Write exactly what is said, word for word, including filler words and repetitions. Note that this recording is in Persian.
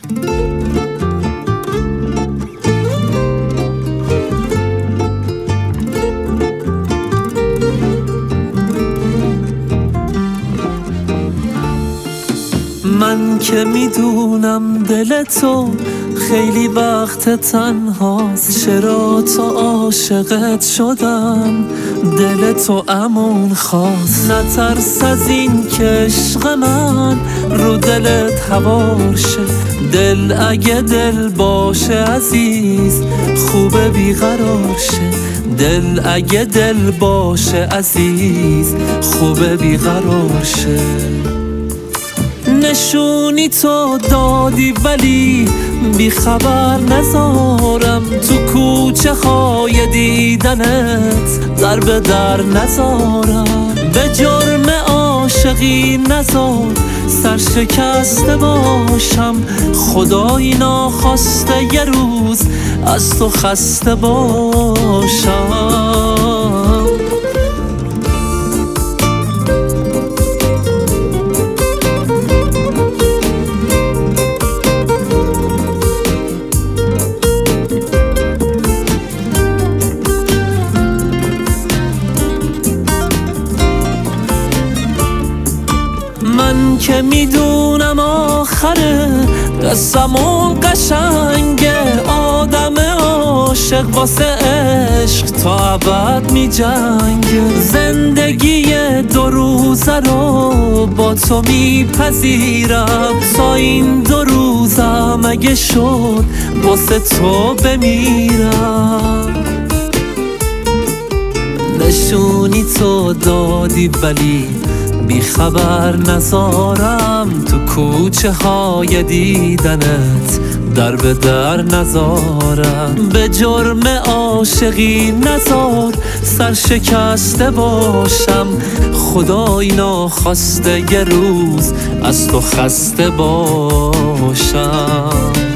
من که میدونم دل تو خیلی وقت تنهاست، چرا تو عاشقت شدم دل تو امون خواست. نترس از این که عشق من رو دلت هوار شه، دل اگه دل باشه عزیز خوبه بیقرار شه، دل اگه دل باشه عزیز خوبه بیقرار شه. نشونی تو دادی ولی بی خبر نذارم، تو کوچه های دیدنت در به در نذارم، به جرم عاشقی نذار سرشکسته باشم، خدایی ناخواسته یه روز از تو خسته باشم. من که میدونم آخره قصمون قشنگه، آدم عاشق واسه عشق تا ابد می جنگه، زندگی دو روزه رو با تو میپذیرم، تا این دو روزم اگه شد واسه تو بمیرم. نشونی تو دادی ولی بی خبر نذارم، تو کوچه های دیدنت در به در نذارم، به جرم عاشقی نذار سرشکسته باشم، خدای ناخواسته یه روز از تو خسته باشم.